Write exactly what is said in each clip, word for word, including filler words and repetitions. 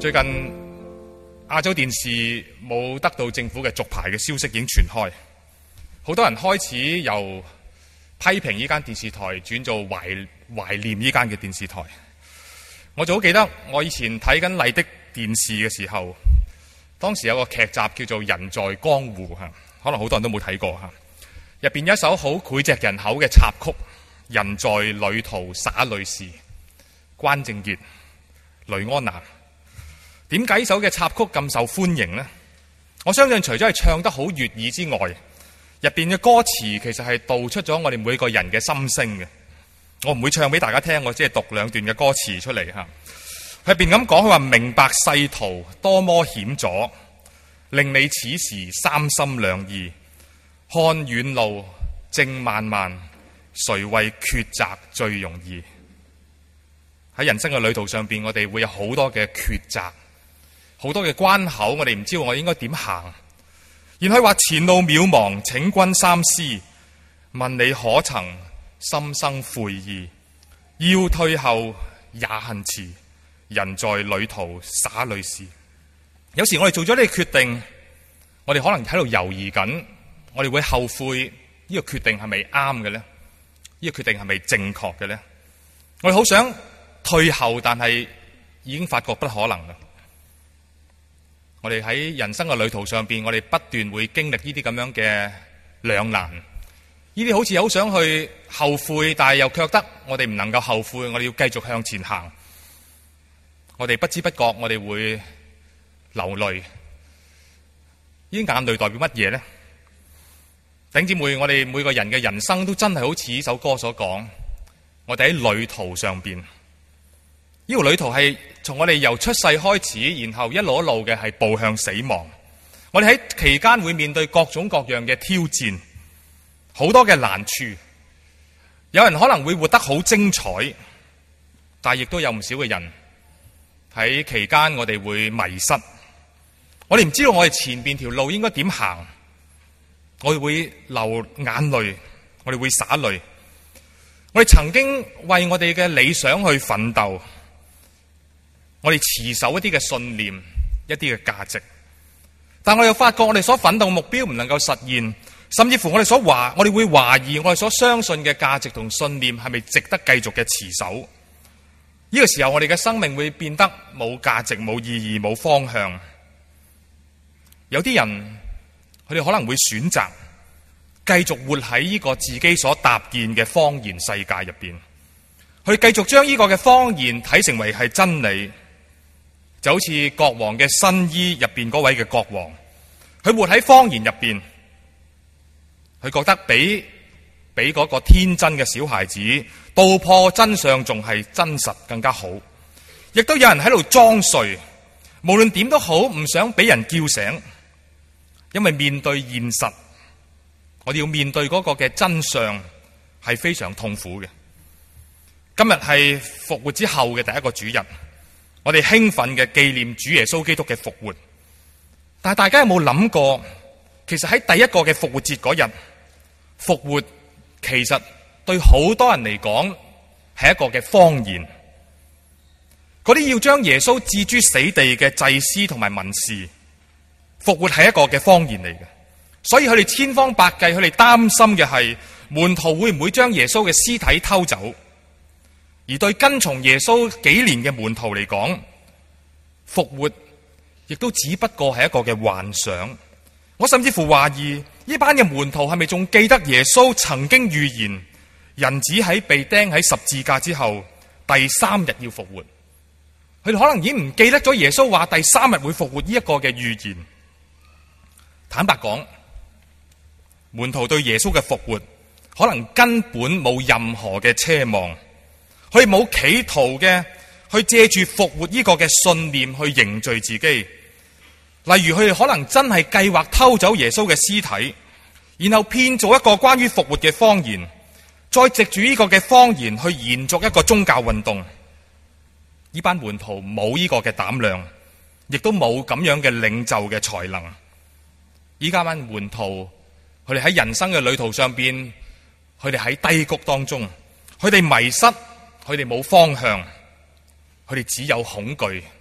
最近亞洲電視冇得到政府嘅續牌嘅消息已經傳開，好多人開始由批評呢間電視台轉做懷懷念呢間嘅電視台。我就好記得我以前睇緊麗的電視嘅時候，當時有個劇集叫做《人在江湖》，可能好多人都冇睇過，入邊有一首好膾炙人口嘅插曲《人在旅途灑淚時》，關正傑、雷安娜。點解呢首嘅插曲咁受歡迎呢？我相信除咗係唱得好悅耳之外，入邊嘅歌詞其實係道出咗我哋每個人嘅心聲嘅。我唔會唱俾大家聽，我只係讀兩段嘅歌詞出嚟吓。入邊咁講，佢話明白世途多麼險阻，令你此時三心兩意，看遠路正漫漫，誰為抉擇最容易？喺人生嘅旅途上邊，我哋會有好多嘅抉擇，好多嘅關口，我哋唔知道我應該點行。然後話前路渺茫，請君三思，問你可曾心生悔意？要退後也恨遲，人在旅途灑淚時。有時我哋做咗呢個決定，我哋可能喺度猶豫緊，我哋會後悔呢個決定係咪啱嘅呢？呢個決定係咪正確嘅呢？我哋好想退後，但係已經發覺不可能啦。我哋喺人生嘅旅途上邊，我哋不斷會經歷呢啲咁樣嘅兩難。呢啲好似好想去後悔，但係又卻得我哋唔能夠後悔，我哋要繼續向前行。我哋不知不覺，我哋會流淚。呢啲眼淚代表乜嘢呢？弟兄姊妹，我哋每個人嘅人生都真係好似呢首歌所講，我哋喺旅途上邊。呢條旅途係從我哋由出世開始，然後一路一路嘅係步向死亡。我哋喺期間會面對各種各樣嘅挑戰，好多嘅難處。有人可能會活得好精彩，但係亦都有唔少嘅人喺期間我哋會迷失。我哋唔知道我哋前邊條路應該點行，我哋會流眼淚，我哋會灑淚。我哋曾經為我哋嘅理想去奮鬥，我哋持守一啲嘅信念，一啲嘅價值，但我又發覺我哋所奮鬥嘅目標唔能夠實現，甚至乎我哋所懷，我哋會懷疑我哋所相信嘅價值同信念係咪值得繼續嘅持守？呢個時候我哋嘅生命會變得冇價值、冇意義、冇方向。有啲人佢哋可能會選擇繼續活喺呢個自己所搭建嘅謊言世界入邊，去繼續將呢個嘅謊言睇成為係真理。就好似國王嘅新衣入邊嗰位嘅國王，佢活喺謊言入邊，佢覺得比比嗰個天真嘅小孩子道破真相仲係真實更加好。亦都有人喺度裝睡，無論點都好，唔想俾人叫醒，因為面對現實，我哋要面對嗰個嘅真相係非常痛苦嘅。今日係復活之後嘅第一個主日，我哋興奮嘅紀念主耶穌基督嘅復活。但係大家有冇諗過，其實喺第一個嘅復活節嗰日，復活其實對好多人嚟講係一個嘅謊言。嗰啲要將耶穌置諸死地嘅祭司同埋文士，復活係一個嘅謊言嚟嘅。所以佢哋千方百計，佢哋擔心嘅係門徒會唔會將耶穌嘅屍體偷走。而對跟從耶穌幾年嘅門徒嚟講，復活亦都只不過係一個嘅幻想。我甚至乎懷疑呢班嘅門徒係咪仲記得耶穌曾經預言人子喺被釘喺十字架之後第三日要復活？佢哋可能已經唔記得咗耶穌話第三日會復活呢一個嘅預言。坦白講，門徒對耶穌嘅復活可能根本冇任何嘅奢望。佢冇企圖嘅去借住復活呢個嘅信念去凝聚自己，例如佢哋可能真係計劃偷走耶穌嘅屍體，然後編造一個關於復活嘅謊言，再藉住呢個嘅謊言去延續一個宗教運動。呢班門徒冇呢個嘅膽量，亦都冇咁樣嘅領袖嘅才能。依家班門徒，佢哋喺人生嘅旅途上邊，佢哋喺低谷當中，佢哋迷失。佢哋冇方向，佢哋只有恐懼，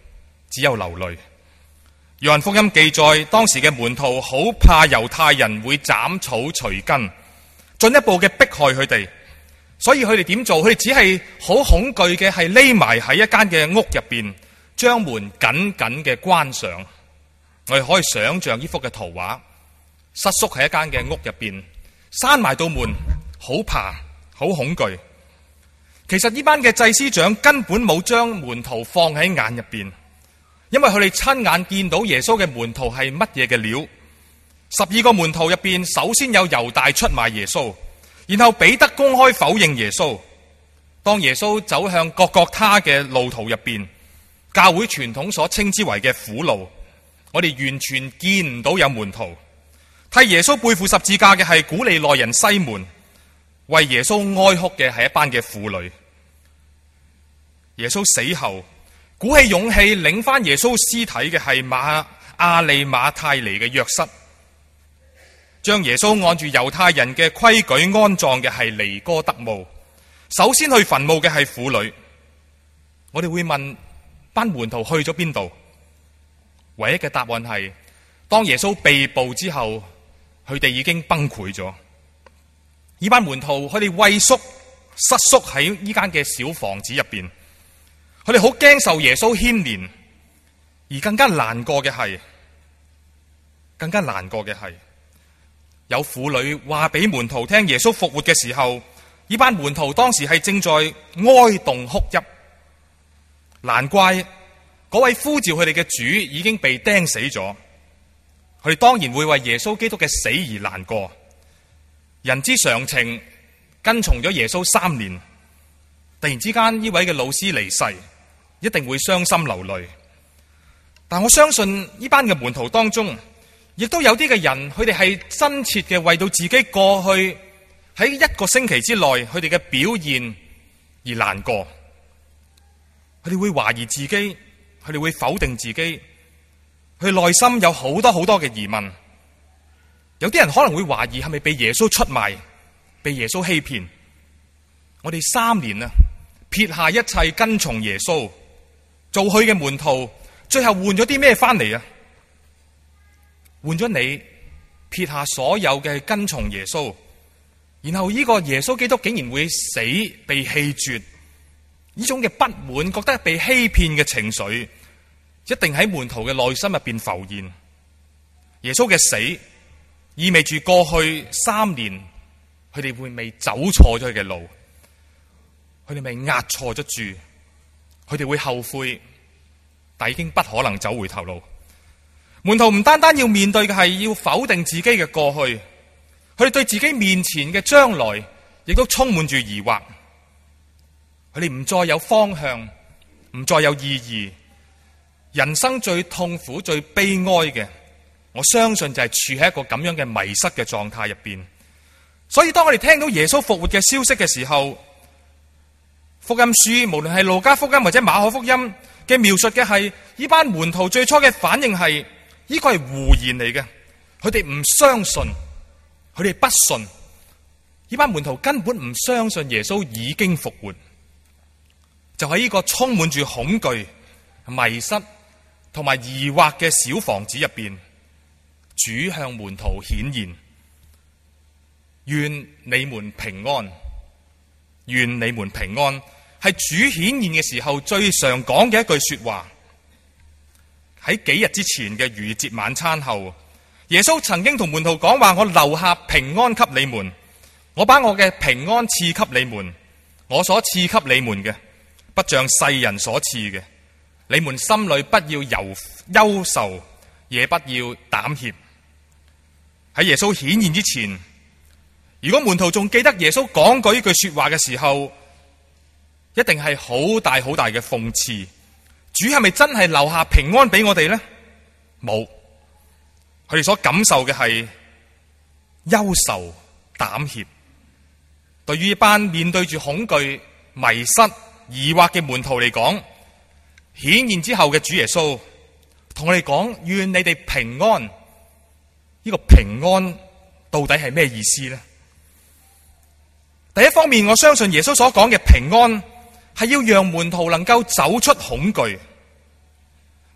只有流淚。約翰福音記載，當時嘅門徒好怕猶太人會斬草除根，進一步嘅迫害佢哋，所以佢哋點做？佢哋只係好恐懼嘅，係匿埋喺一間嘅屋入邊，將門緊緊嘅關上。我哋可以想象呢幅嘅圖畫，瑟縮喺一間嘅屋入邊，閂埋道門，好怕，好恐懼。其實呢班嘅祭司長根本冇將門徒放喺眼入邊，因為佢哋親眼見到耶穌嘅門徒係乜嘢嘅料。十二個門徒入邊，首先有猶大出賣耶穌，然後彼得公開否認耶穌。當耶穌走向各各他嘅路途入邊，教會傳統所稱之為嘅苦路，我哋完全見唔到有門徒。替耶穌背負十字架嘅係古利奈人西門，為耶穌哀哭嘅係一班嘅婦女。耶穌死後，鼓起勇氣領翻耶穌屍體嘅係馬亞利馬太尼嘅約瑟，將耶穌按住猶太人嘅規矩安葬嘅係尼哥德慕。首先去墳墓嘅係婦女。我哋會問班門徒去咗邊度？唯一嘅答案係，當耶穌被捕之後，佢哋已經崩潰咗。呢班門徒佢哋畏縮瑟縮喺呢間嘅小房子入邊，佢哋好驚受耶穌牽連，而更加難過嘅係，更加難過嘅係，有婦女話俾門徒聽耶穌復活嘅時候，呢班門徒當時係正在哀慟哭泣。難怪嗰位呼召佢哋嘅主已經被釘死咗，佢哋當然會為耶穌基督嘅死而難過。人之常情，跟從咗耶穌三年，突然之間呢位嘅老師離世，一定會傷心流淚。但我相信呢班嘅門徒當中，亦都有啲嘅人，佢哋係真切嘅為到自己過去喺一個星期之內佢哋嘅表現而難過。佢哋會懷疑自己，佢哋會否定自己，佢內心有好多好多嘅疑問。有啲人可能會懷疑係咪被耶穌出賣，被耶穌欺騙。我哋三年啊，撇下一切跟從耶穌，做佢嘅門徒，最後換咗啲咩翻嚟啊？換咗你撇下所有嘅跟從耶穌，然後呢個耶穌基督竟然會死，被棄絕，呢種嘅不滿，覺得被欺騙嘅情緒，一定喺門徒嘅內心入邊浮現。耶穌嘅死意味住過去三年佢哋會未走錯咗佢嘅路，佢哋未壓錯咗住，佢哋會後悔，但已經不可能走回頭路。門徒唔單單要面對嘅係要否定自己嘅過去，佢哋對自己面前嘅將來亦都充滿住疑惑。佢哋唔再有方向，唔再有意義。人生最痛苦、最悲哀嘅，我相信就係處喺一個咁樣嘅迷失嘅狀態入邊。所以當我哋聽到耶穌復活嘅消息嘅時候，福音書無論係路加福音或者馬可福音嘅描述嘅係呢班門徒最初嘅反應係呢個係胡言嚟嘅，佢哋唔相信，佢哋不信。呢班門徒根本唔相信耶穌已經復活。就喺呢個充滿住恐懼、迷失同埋疑惑嘅小房子入邊，主向門徒顯現，願你們平安，願你們平安，係主顯現嘅時候最常講嘅一句說話。喺幾日之前嘅逾越節晚餐後，耶穌曾經同門徒講話：我留下平安給你們，我把我嘅平安賜給你們，我所賜給你們嘅，不像世人所賜嘅。你們心裏不要憂憂愁，也不要膽怯。喺耶穌顯現之前，如果門徒仲記得耶穌講過呢句說話嘅時候，一定係好大好大嘅諷刺。主係咪真係留下平安俾我哋呢？冇，佢哋所感受嘅係憂愁、膽怯。對於一班面對住恐懼、迷失、疑惑嘅門徒嚟講，顯現之後嘅主耶穌同我哋講：願你哋平安。呢個平安到底係咩意思呢？第一方面，我相信耶穌所講嘅平安係要讓門徒能夠走出恐懼。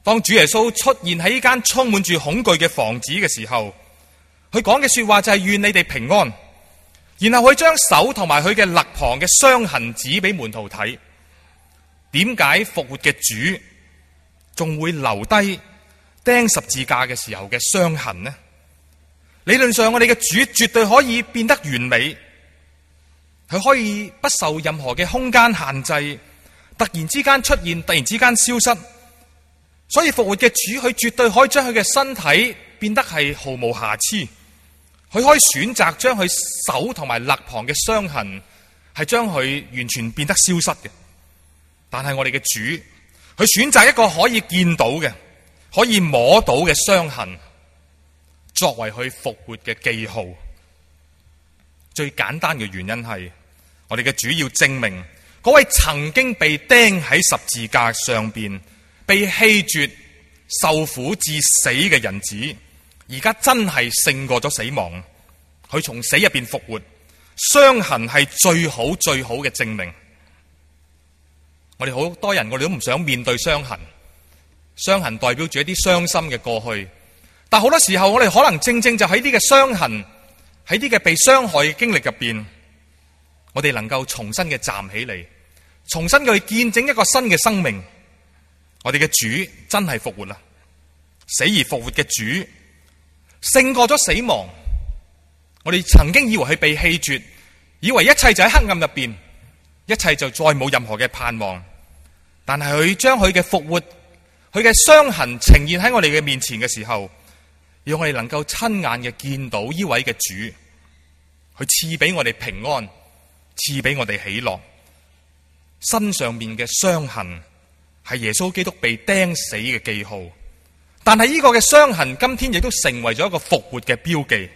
當主耶穌出現喺呢間充滿住恐懼嘅房子嘅時候，佢講嘅說話就係願你哋平安。然後佢將手同埋佢嘅肋旁嘅傷痕指俾門徒睇。點解復活嘅主仲會留低釘十字架嘅時候嘅傷痕呢？理論上我哋嘅主絕對可以變得完美，佢可以不受任何嘅空間限制，突然之間出現，突然之間消失。所以復活嘅主佢絕對可以將佢嘅身體變得係毫無瑕疵。佢可以選擇將佢手同埋肋旁嘅傷痕係將佢完全變得消失嘅，但係我哋嘅主，佢選擇一個可以見到嘅、可以摸到嘅傷痕，作為佢復活嘅記號。最簡單嘅原因係，我哋嘅主要證明嗰位曾經被釘喺十字架上邊、被棄絕、受苦至死嘅人子，而家真係勝過咗死亡，佢從死入邊復活，傷痕係最好最好嘅證明。我哋好多人，我哋都唔想面對傷痕，傷痕代表住一啲傷心嘅過去。但好多時候，我哋可能正正就喺呢個傷痕，喺呢個被傷害嘅經歷入邊，我哋能夠重新嘅站起嚟，重新去見證一個新嘅生命。我哋嘅主真係復活啦，死而復活嘅主勝過咗死亡。我哋曾經以為佢被棄絕，以為一切就喺黑暗入邊，一切就再冇任何嘅盼望。但係佢將佢嘅復活，佢嘅傷痕呈現喺我哋嘅面前嘅時候，讓我哋能夠親眼嘅見到呢位嘅主，佢賜俾我哋平安，賜俾我哋喜樂。身上面嘅傷痕係耶穌基督被釘死嘅記號，但係呢個嘅傷痕今天亦都成為咗一個復活嘅標記。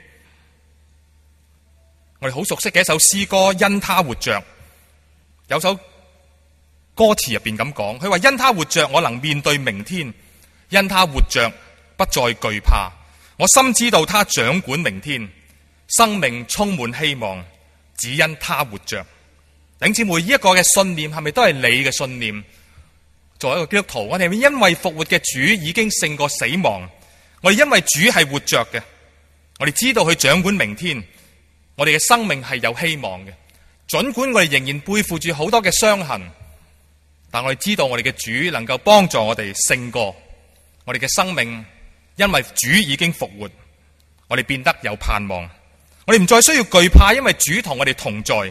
我哋好熟悉嘅一首詩歌《因他活着》，有首歌詞入邊咁講，佢話因他活着，我能面對明天；因他活着，不再懼怕。我深知道他掌管明天，生命充滿希望，只因他活着。弟兄姊妹，呢一個嘅信念係咪都係你嘅信念？作為一個基督徒，我哋因為復活嘅主已經勝過死亡，我哋因為主係活着嘅，我哋知道佢掌管明天。我哋嘅生命係有希望嘅，儘管我哋仍然背負住好多嘅傷痕，但我哋知道我哋嘅主能夠幫助我哋勝過我哋嘅生命，因為主已經復活，我哋變得有盼望，我哋唔再需要懼怕，因為主同我哋同在。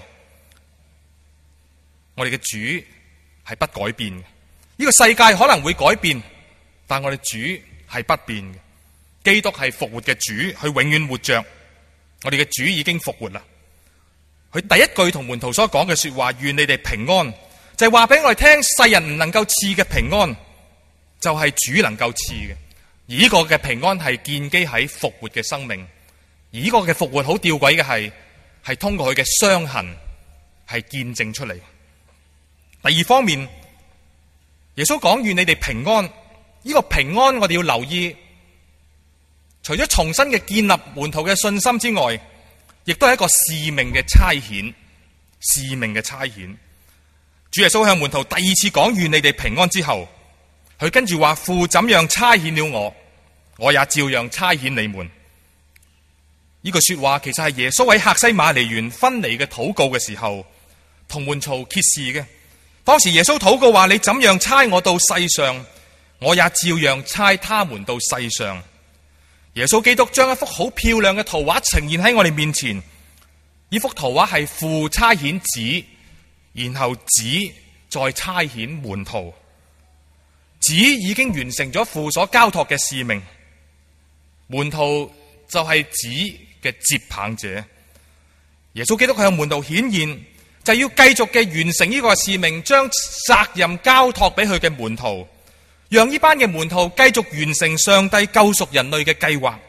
我哋嘅主係不改變嘅，呢個世界可能會改變，但我哋主係不變嘅。基督係復活嘅主，佢永遠活着。我哋嘅主已經復活啦。佢第一句同門徒所講嘅說話，願你哋平安，就係話俾我哋聽，世人唔能夠賜嘅平安，就係主能夠賜嘅。而呢個嘅平安係建基喺復活嘅生命。而呢個嘅復活好吊詭嘅係，係通過佢嘅傷痕係見證出嚟。第二方面，耶穌講願你哋平安，呢個平安我哋要留意。除咗重新嘅建立門徒嘅信心之外，亦都係一個使命嘅差遣。使命嘅差遣，主耶穌向門徒第二次講願你哋平安之後，佢跟住話父怎樣差遣了我，我也照樣差遣你們。呢句說話其實係耶穌喺客西馬尼園分離嘅禱告嘅時候，同門徒揭示嘅。當時耶穌禱告話：你怎樣差我到世上，我也照樣差他們到世上。耶穌基督將一幅好漂亮嘅圖畫呈現喺我哋面前。呢幅圖畫係父差遣子，然後子再差遣門徒。子已經完成咗父所交託嘅使命，門徒就係子嘅接棒者。耶穌基督向門徒顯現，就要繼續嘅完成呢個使命，將責任交託俾佢嘅門徒。讓呢班嘅門徒繼續完成上帝救贖人類嘅計劃。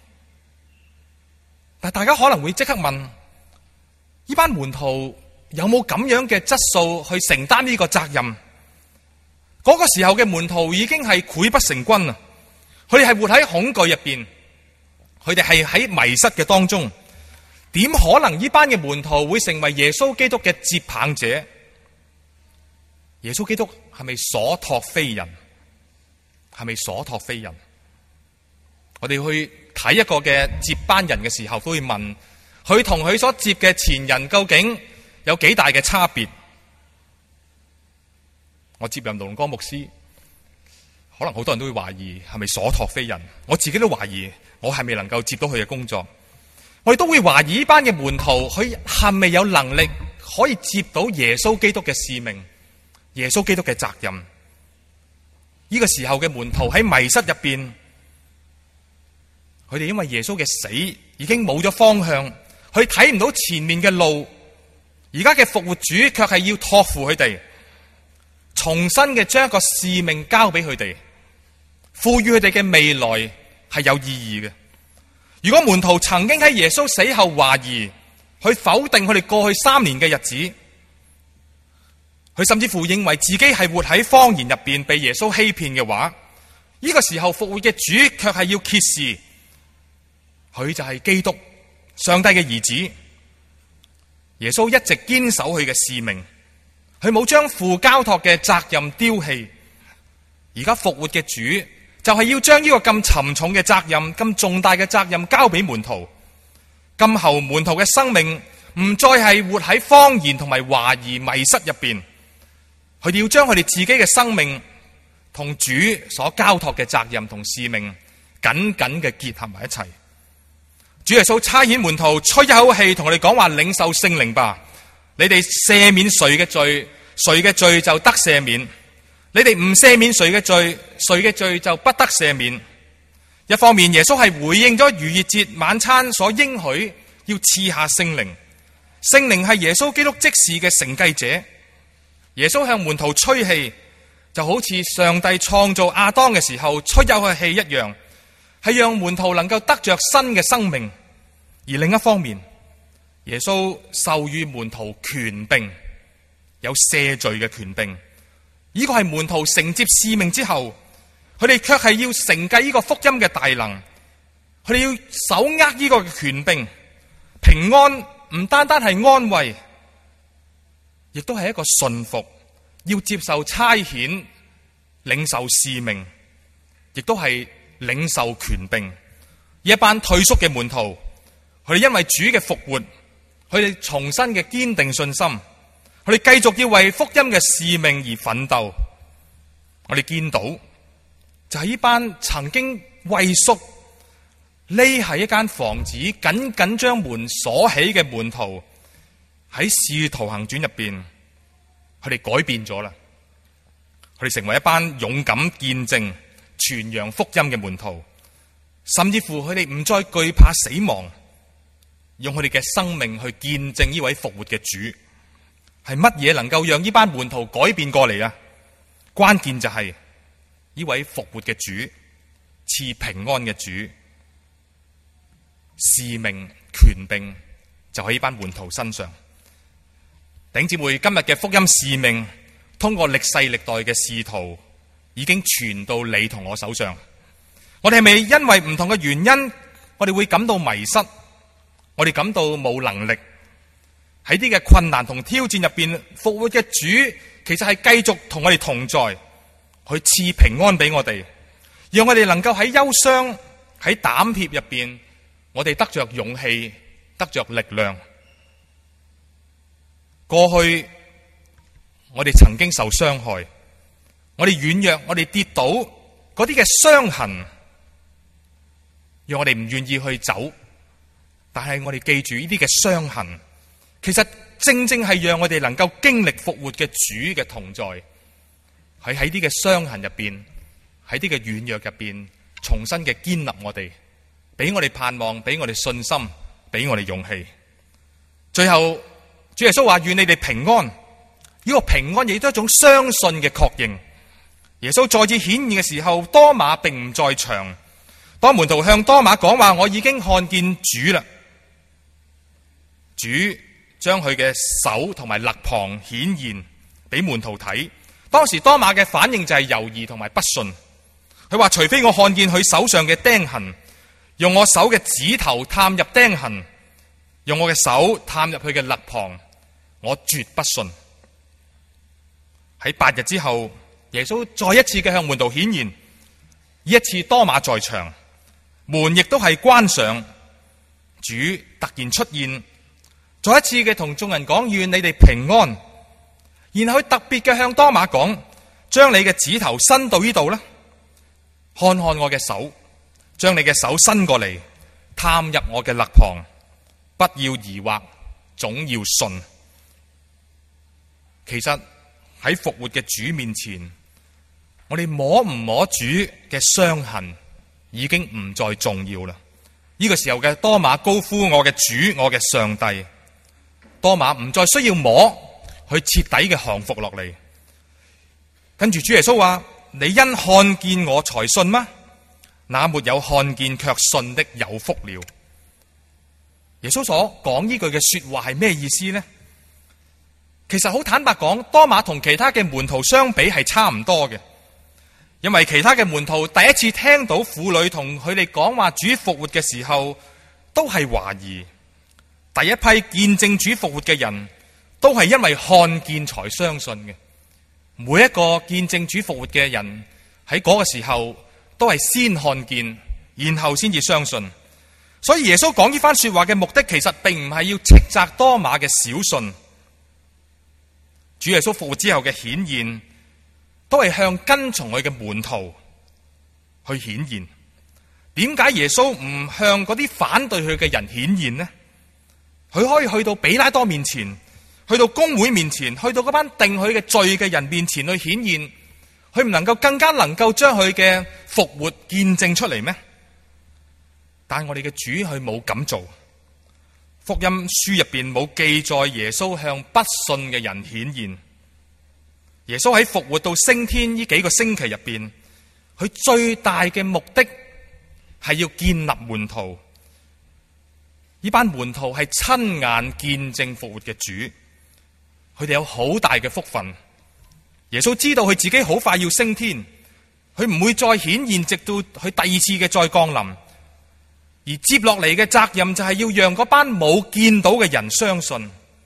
但大家可能會即刻問：呢班門徒有冇咁樣嘅質素去承擔呢個責任？嗰個時候嘅門徒已經係潰不成軍啊！佢哋係活喺恐懼入邊，佢哋係喺迷失嘅當中。點可能呢班嘅門徒會成為耶穌基督嘅接棒者？耶穌基督係咪所託非人？ 係咪所託非人？我哋去睇一個嘅接班人嘅時候，都會問佢同佢所接嘅前人究竟有幾大嘅差別？我接任龍江牧師，可能好多人都會懷疑係咪所託非人？我自己都懷疑我係咪能夠接到佢嘅工作？我哋都會懷疑呢班嘅門徒，佢係咪有能力可以接到耶穌基督嘅使命、耶穌基督嘅責任？呢個時候嘅門徒喺迷失入邊，佢哋因為耶穌嘅死已經冇咗方向，佢睇唔到前面嘅路。而家嘅復活主卻係要託付佢哋，重新嘅將一個使命交俾佢哋，賦予佢哋嘅未來係有意義嘅。如果門徒曾經喺耶穌死後懷疑，去否定佢哋過去三年嘅日子，佢甚至乎認為自己係活喺謊言入邊，被耶穌欺騙嘅話，呢個時候復活嘅主卻係要揭示，佢就係基督，上帝嘅兒子。耶穌一直堅守佢嘅使命，佢冇將父交託嘅責任丟棄。而家復活嘅主就係要將呢個咁沉重嘅責任、咁重大嘅責任交俾門徒。今後門徒嘅生命唔再係活喺謊言同埋懷疑迷失入邊，佢哋要將佢哋自己嘅生命同主所交託嘅責任同使命緊緊嘅結合埋一齊。主耶穌差遣門徒吹一口氣，同我哋講話：領受聖靈吧！你哋赦免誰嘅罪，誰嘅罪就得赦免；你哋唔赦免誰嘅罪，誰嘅罪就不得赦免。一方面，耶穌係回應咗逾越節晚餐所應許要賜下聖靈，聖靈係耶穌基督即時嘅承繼者。耶穌向門徒吹氣，就好似上帝創造亞當嘅時候吹一口氣一樣，係讓門徒能夠得着新嘅生命。而另一方面，耶穌授予門徒權柄，有赦罪嘅權柄。呢個係門徒承接使命之後，佢哋卻係要承繼呢個福音嘅大能，佢哋要手握呢個權柄。平安唔單單係安慰，亦都係一個順服，要接受差遣，領受使命，亦都係領受權柄。一班退縮嘅門徒，佢哋因為主嘅復活，佢哋重新嘅堅定信心，佢哋繼續要為福音嘅使命而奮鬥。我哋見到就係呢班曾經畏縮匿喺一間房子，緊緊將門鎖起嘅門徒，喺使徒行傳入邊，佢哋改變咗啦。佢哋成為一班勇敢見證傳揚福音嘅門徒，甚至乎佢哋唔再懼怕死亡，用佢哋嘅生命去見證呢位復活嘅主。係乜嘢能夠讓呢班門徒改變過嚟啊？關鍵就係呢位復活嘅主，賜平安嘅主，使命權柄就喺呢班門徒身上。弟兄姊妹，今日嘅福音使命通過歷世歷代嘅使徒已經傳到你同我手上。我哋係咪因為唔同嘅原因，我哋會感到迷失，我哋感到冇能力？喺啲嘅困難同挑戰入邊，復活嘅主其實係繼續同我哋同在，去賜平安俾我哋，讓我哋能夠喺憂傷、喺膽怯入邊，我哋得着勇氣，得着力量。過去我哋曾經受傷害，我哋軟弱，我哋跌倒，嗰啲嘅傷痕讓我哋唔願意去走。但係我哋記住呢啲嘅傷痕，其實正正係讓我哋能夠經歷復活嘅主嘅同在，喺喺啲嘅傷痕入邊，喺啲嘅軟弱入邊，重新嘅建立我哋，俾我哋盼望，俾我哋信心，俾我哋勇氣。最後主耶穌話：願你哋平安。呢個平安亦都係一種相信嘅確認。耶穌再次顯現嘅時候，多馬並唔在場。當門徒向多馬講話：我已經看見主啦。主將佢嘅手同埋肋旁顯現俾門徒睇。當時多馬嘅反應就係猶豫同埋不信。佢話：除非我看見佢手上嘅釘痕，用我手嘅指頭探入釘痕，用我嘅手探入佢嘅肋旁，我絕不信。喺八日之後，耶穌再一次嘅向門徒顯現， 呢一次多馬在場，門亦都係關上，主突然出現，再一次嘅同眾人講，願你哋平安。然後佢特別嘅向多馬講，將你嘅指頭伸到呢度啦，看看我嘅手，將你嘅手伸過嚟，探入我嘅肋旁，不要疑惑，總要信。其實喺復活嘅主面前，我哋摸唔摸主嘅傷痕已經唔再重要啦。呢個時候嘅多馬高呼我嘅主，我嘅上帝。多馬唔再需要摸，去徹底嘅降服落嚟。跟住主耶穌話：你因看見我才信嗎？那沒有看見卻信的有福了。耶穌所講呢句嘅說話係咩意思呢？其實好坦白講，多馬同其他嘅門徒相比係差唔多嘅，因為其他嘅門徒第一次聽到婦女同佢哋講話主復活嘅時候，都係懷疑。第一批見證主復活嘅人，都係因為看見才相信嘅。每一個見證主復活嘅人喺嗰個時候，都係先看見，然後先至相信。所以耶穌講呢番說話嘅目的，其實並唔係要斥責多馬嘅小信。主耶穌復活之後嘅顯現，都係向跟從佢嘅門徒去顯現。點解耶穌唔向嗰啲反對佢嘅人顯現呢？佢可以去到比拉多面前，去到公會面前，去到嗰班定佢嘅罪嘅人面前去顯現，佢唔能夠更加能夠將佢嘅復活見證出嚟咩？但我哋嘅主佢冇咁做。福音書入邊冇記載耶穌向不信嘅人顯現。耶穌喺復活到升天呢幾個星期入邊，佢最大嘅目的係要建立門徒。呢班門徒係親眼見證復活嘅主，佢哋有好大嘅福分。耶穌知道佢自己好快要升天，佢唔會再顯現，直到佢第二次嘅再降臨。而接落嚟嘅責任就係要讓嗰班冇見到嘅人相信。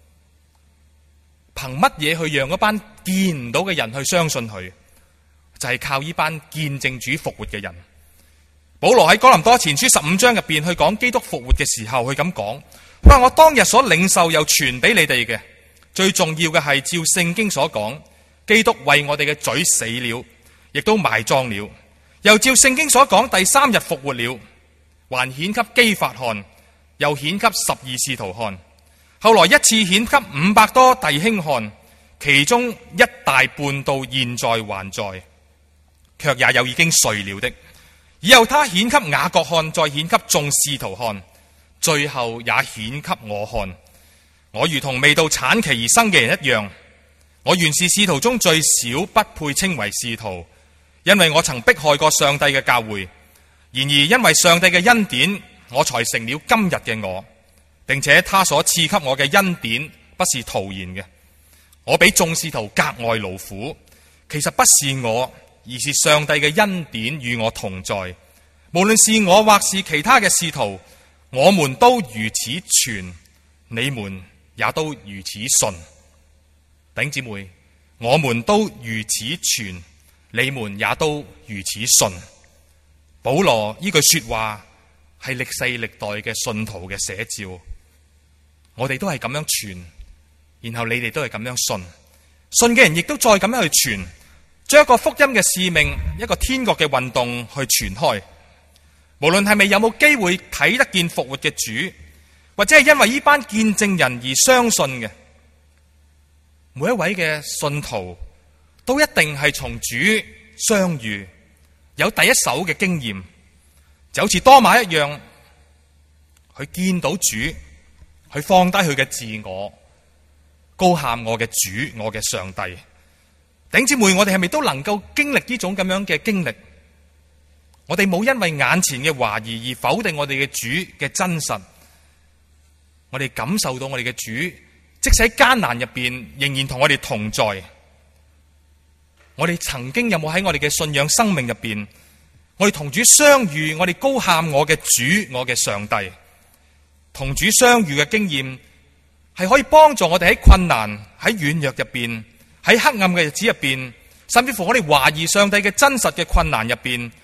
憑乜嘢去讓嗰班見唔到嘅人去相信佢？就係靠呢班見證主復活嘅人。保羅喺哥林多前書十五章入邊去講基督復活嘅時候，佢咁講：佢話我當日所領受又傳俾你哋嘅，最重要嘅係照聖經所講，基督為我哋嘅罪死了，亦都埋葬了，又照聖經所講，第三日復活了，還顯給基法看，又顯給十二使徒看，後來一次顯給五百多弟兄看，其中一大半到現在還在，卻也有已經睡了的。以後他顯給雅各看，再顯給眾使徒看，最後也顯給我看。我如同未到產期而生嘅人一樣，我原是使徒中最小，不配稱為使徒，因為我曾迫害過上帝嘅教會。然而因為上帝嘅恩典，我才成了今日嘅我，並且他所賜給我嘅恩典不是徒然嘅。我比眾使徒格外勞苦，其實不是我，而是上帝嘅恩典與我同在。無論是我或是其他嘅使徒，我們都如此傳，你們也都如此信。弟兄姊妹，我們都如此傳，你們也都如此信。保羅呢句說話係歷世歷代嘅信徒嘅寫照。我哋都係咁樣傳，然後你哋都係咁樣信，信嘅人亦都再咁樣去傳，將一個福音嘅使命，一個天國嘅運動去傳開。無論係咪有冇機會睇得見復活嘅主，或者係因為呢班見證人而相信嘅，每一位嘅信徒都一定係從主相遇，有第一手嘅經驗，就好似多馬一樣，佢見到主，佢放低佢嘅自我，高喊我嘅主，我嘅上帝。弟兄姊妹，我哋係咪都能夠經歷呢種咁樣嘅經歷？我哋冇因為眼前嘅懷疑而否定我哋嘅主嘅真實。我哋感受到我哋嘅主，即使喺艱難入邊，仍然同我哋同在。我哋曾經有冇喺我哋嘅信仰生命入邊，我哋同主相遇，我哋高喊我嘅主，我嘅上帝。同主相遇嘅經驗係可以幫助我哋喺困難、喺軟弱入邊，喺黑暗嘅日子入邊，甚至乎我哋懷疑上帝嘅真實嘅困難入邊，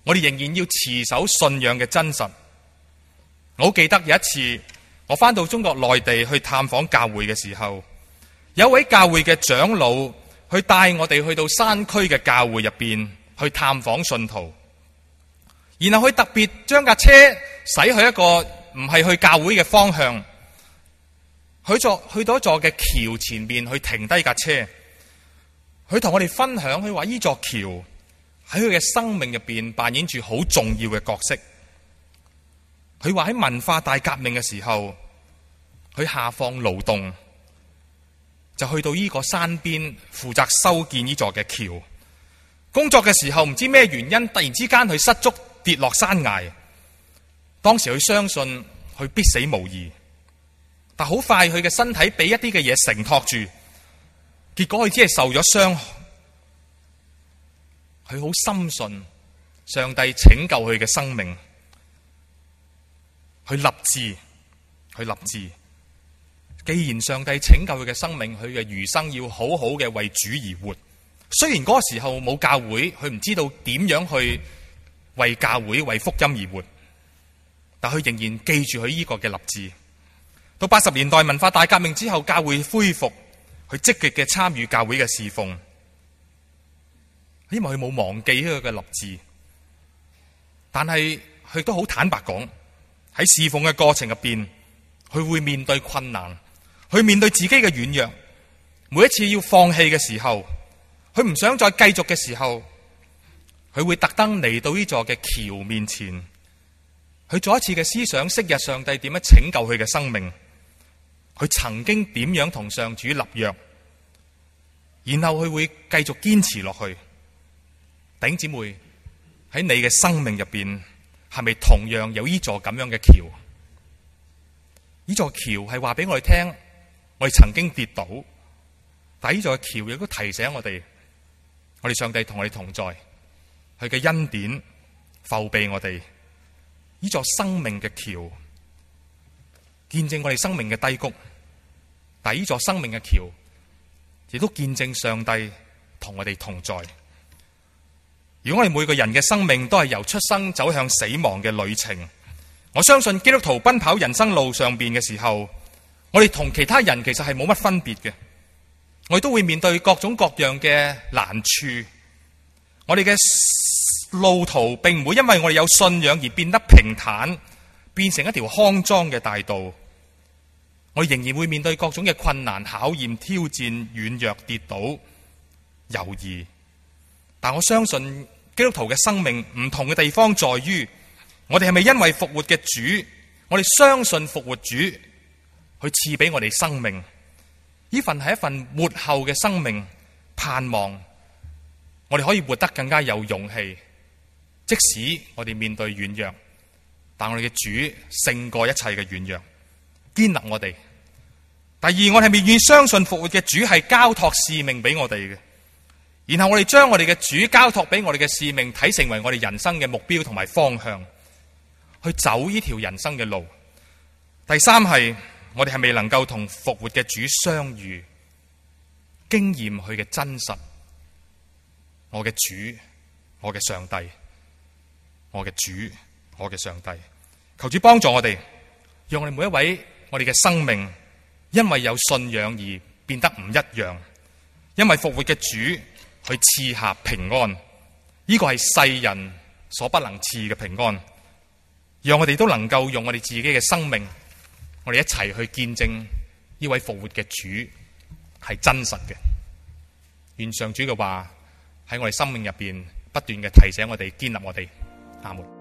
我哋仍然要持守信仰嘅真實。我好記得有一次我返到中國內地去探訪教會嘅時候，有位教會嘅長老去帶我哋去到山區嘅教會入邊去探訪信徒，然後佢特別將架車駛去一個唔係去教會嘅方向，去座去到一座嘅橋前面去停低架車。佢同我哋分享，佢話呢座橋喺佢嘅生命入邊扮演住好重要嘅角色。佢話喺文化大革命嘅時候，佢下放勞動，就去到呢個山邊負責修建呢座嘅橋。工作嘅時候唔知咩原因，突然之間佢失足跌落山崖。當時佢相信佢必死無疑，但好快佢嘅身體俾一啲嘅嘢承托住，結果佢只係受咗傷。佢好深信上帝拯救佢嘅生命，佢立志，佢立志，既然上帝拯救佢嘅生命，佢嘅餘生要好好嘅為主而活。雖然嗰個時候冇教會，佢唔知道點樣去為教會、為福音而活，但佢仍然記住佢呢個嘅立志。到八十年代文化大革命之後，教會恢復，佢積極嘅參與教會嘅侍奉，因為佢冇忘記呢個嘅立志。但係佢都好坦白講，喺侍奉嘅過程入邊，佢會面對困難，去面對自己嘅軟弱。每一次要放棄嘅時候，佢唔想再繼續嘅時候，佢會特登嚟到呢座嘅橋面前，佢再一次嘅思想昔日上帝點樣拯救佢嘅生命，佢曾經點樣同上主立約，然後佢會繼續堅持落去。弟兄姊妹，喺你嘅生命入邊，係咪同樣有呢座咁樣嘅橋？呢座橋係話俾我哋聽，我哋曾經跌倒，但呢座橋亦都提醒我哋，我哋上帝同我哋同在，佢嘅恩典覆庇我哋。呢座生命嘅橋，見證我哋生命嘅低谷，但係呢座生命嘅橋，亦都見證上帝同我哋同在。如果我哋每個人嘅生命都係由出生走向死亡嘅旅程，我相信基督徒奔跑人生路上邊嘅時候，我哋同其他人其實係冇乜分別嘅。我哋都會面對各種各樣嘅難處，我哋嘅路途並唔會因為我哋有信仰而變得平坦，變成一條康莊嘅大道。我哋仍然會面對各種嘅困難、考驗、挑戰、軟弱、跌倒、猶豫。但我相信基督徒嘅生命唔同嘅地方在於，我哋係咪因為復活嘅主，我哋相信復活主去賜俾我哋生命，呢份係一份活後嘅生命盼望，我哋可以活得更加有勇氣。即使我哋面對軟弱，但我哋嘅主勝過一切嘅軟弱，堅立我哋。第二，我哋係咪願意相信復活嘅主係交託使命俾我哋嘅？然後我哋將我哋嘅主交託俾我哋嘅使命睇成為我哋人生嘅目標同埋方向，去走呢條人生嘅路。第三係我哋係咪能夠同復活嘅主相遇，經驗佢嘅真實。我嘅主，我嘅上帝，我嘅主，我嘅上帝，求主幫助我哋，讓我哋每一位我哋嘅生命因為有信仰而變得唔一樣，因為復活嘅主去賜下平安，呢個係世人所不能賜嘅平安。讓我哋都能夠用我哋自己嘅生命，我哋一齊去見證呢位復活嘅主係真實嘅。願上主嘅話喺我哋生命入邊不斷嘅提醒我哋，堅立我哋。阿門。